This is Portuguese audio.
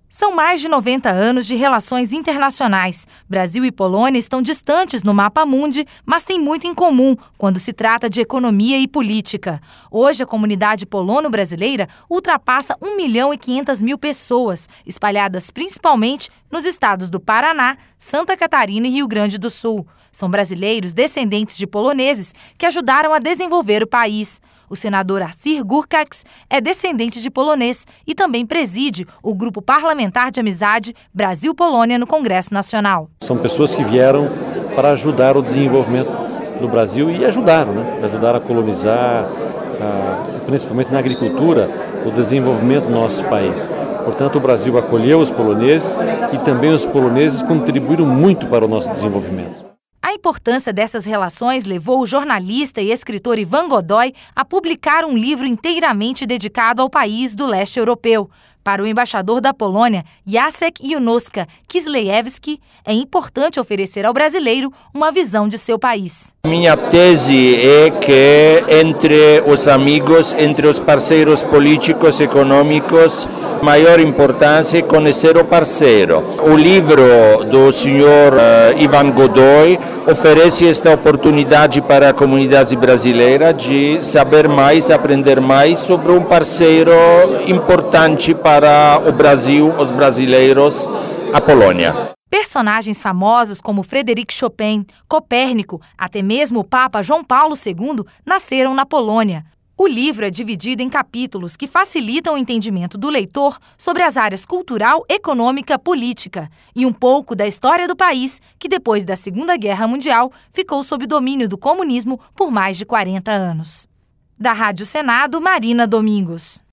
São mais de 90 anos de relações internacionais. Brasil e Polônia estão distantes no mapa mundi, mas têm muito em comum quando se trata de economia e política. Hoje, a comunidade polono-brasileira ultrapassa 1.500.000 pessoas, espalhadas principalmente nos estados do Paraná, Santa Catarina e Rio Grande do Sul. São brasileiros descendentes de poloneses que ajudaram a desenvolver o país. O senador Arcir Gurkacs é descendente de polonês e também preside o Grupo Parlamentar de Amizade Brasil-Polônia no Congresso Nacional. São pessoas que vieram para ajudar o desenvolvimento do Brasil e ajudaram, ajudaram a colonizar, principalmente na agricultura, o desenvolvimento do nosso país. Portanto, o Brasil acolheu os poloneses e também os poloneses contribuíram muito para o nosso desenvolvimento. A importância dessas relações levou o jornalista e escritor Ivan Godoy a publicar um livro inteiramente dedicado ao país do leste europeu. Para o embaixador da Polônia, Jacek Junoska Kislejewski, é importante oferecer ao brasileiro uma visão de seu país. Minha tese é que entre os amigos, entre os parceiros políticos e econômicos, maior importância é conhecer o parceiro. O livro do senhor Ivan Godoy oferece esta oportunidade para a comunidade brasileira de saber mais, aprender mais sobre um parceiro importante para o Brasil, os brasileiros, a Polônia. Personagens famosos como Frederic Chopin, Copérnico, até mesmo o Papa João Paulo II nasceram na Polônia. O livro é dividido em capítulos que facilitam o entendimento do leitor sobre as áreas cultural, econômica, política e um pouco da história do país, que depois da Segunda Guerra Mundial ficou sob domínio do comunismo por mais de 40 anos. Da Rádio Senado, Marina Domingos.